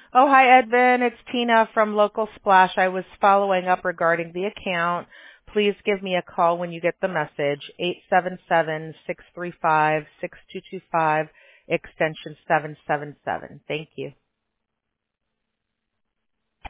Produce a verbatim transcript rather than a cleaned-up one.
Oh, hi, Edvin. It's Tina from Local Splash. I was following up regarding the account. Please give me a call when you get the message, eight seven seven, six three five, six two two five, extension seven seven seven. Thank you.